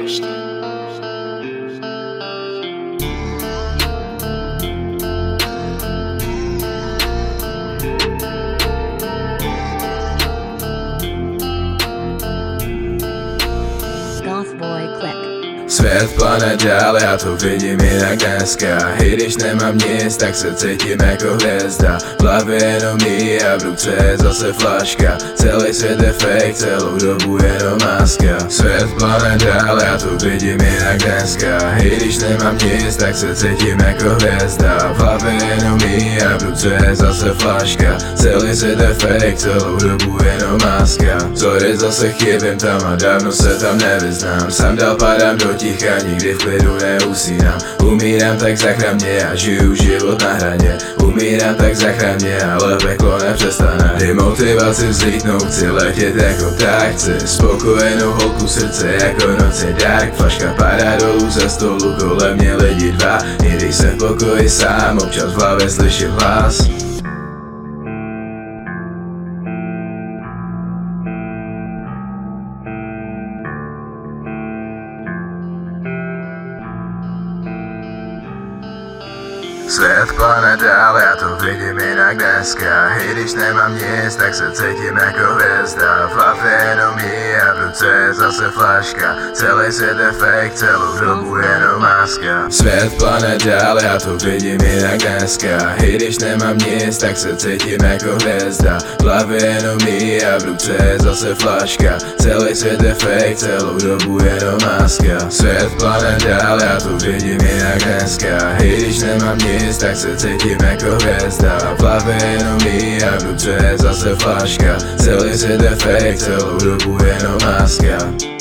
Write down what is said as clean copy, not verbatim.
first. Gothboy Click. Svět plane dál, já to vidím jinak dneska. I když nemám nic, tak se cítím jako hvězda. V hlavě jenom mý a v ruce je zase flaška. Celý svět je fake, celou dobu jenom maska. Svět plane dál, já to vidím jinak dneska. I když nemám nic, tak se cítím jako hvězda. V hlavě jenom mý a v ruce je zase flaška. Celý svět je fake, celou dobu jenom maska. Sorry, zase chybím tam a dávno se tam nevyznám. Sám dál padám do ticha, nikdy v klidu neusínám. Umírám, tak zachraň mě, a žiju život na hraně. Umírám, tak zachraň mě, ale peklo nepřestane. Kdy motivaci vzlítnout, chci letět jako pták. Chci spokojenou holku, srdce jako noci dark. Flaška padá dolů ze stolu, kolem mě lidi dva. I když jsem v pokoji sám, občas v hlavě slyším hlas. Svět plane dál, já to vidím jinak dneska. I když nemám nic, tak se cítím jako hvězda. V hlavě jenom jí a v ruce je zase flaška. Celý svět je fake, celou dobu jenom maska. Svět plane dál, já to vidím jinak dneska. I když nemám nic, tak se cítím jako hvězda. V hlavě jenom jí a v ruce je zase flaška. Celý svět je fake, celou dobu jenom maska. Svět plane dál, já to vidím jinak dneska. I když nemám nic, tak se cítím jako hvězda. V hlavě jenom jí a v ruce je zase flaška. Celý svět je fake, celou dobu jenom maska.